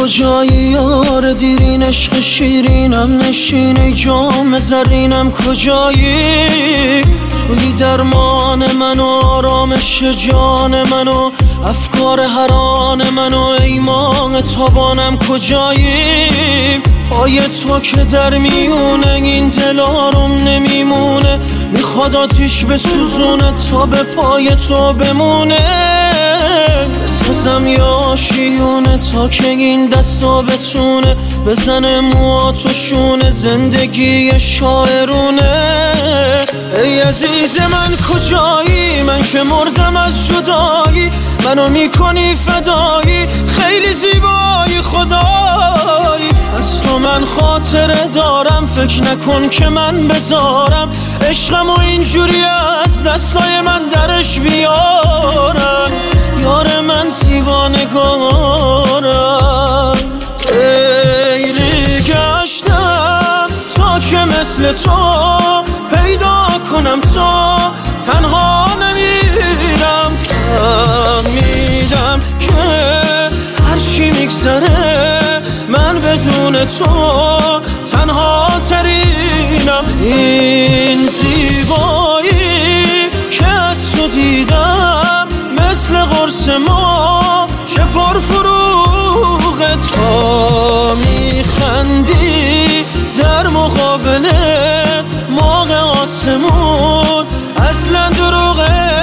کجایی یار دیرین عشق شیرینم نشین جام زرینم کجایی توی درمان من و آرامش جان من و افکار حران من و ایمان تابانم کجایی پای تو که در میونه این دل آروم نمیمونه میخواد آتیش بسوزونه تا به پای تو بمونه بسازم یا شیونه تا که این دستا بتونه بزنه مواتوشونه زندگی شاعرونه ای عزیز من کجایی من که مردم از جدایی منو میکنی فدایی خیلی زیبایی خدایی از تو من خاطره دارم فکر نکن که من بذارم عشقم و اینجوری از دستای من درش بیارم یار من زیبانگارم خیلی گشتم تا که مثل تو پیدا کنم تو تنها نمیرم فهمیدم که هرچی میگذره من بدون تو تنها ترینم این زیبایی که از تو دیدم مثل قرص ما چه پرفروغ تا میخندی در مقابل ماغ آسمون اصلا دروغه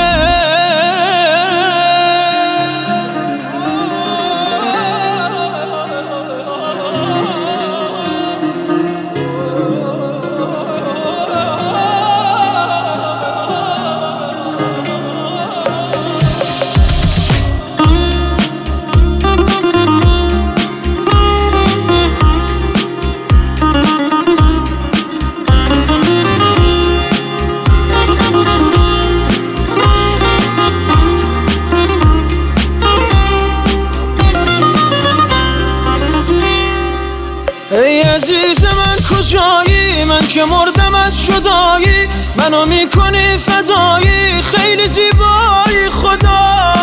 ای عزیز من کجایی من که مردم از جدایی منو میکنی فدایی خیلی زیبایی خدایی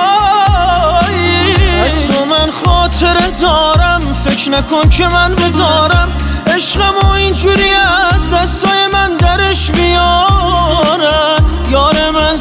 از تو من خاطره دارم فکر نکن که من بذارم عشقم و اینجوری از دستای من درش بیارم یار من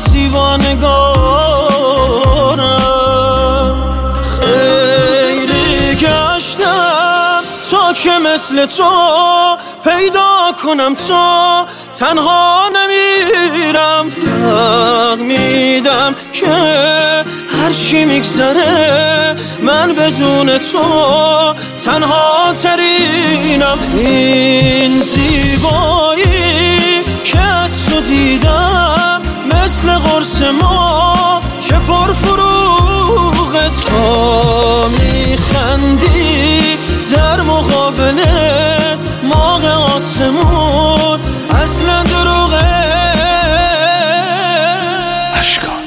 زیبانگارم خیلی گشتم تا که مثل تو پیدا کنم تو تنها نمیرم فهمیدم که هرچی میگذره من بدون تو تنها ترینم این زیبایی که از تو دیدم مثل قرص ما چه پرفروغ تا میخندی در مقابل ماغ آسمون اصلا دروغه اشکان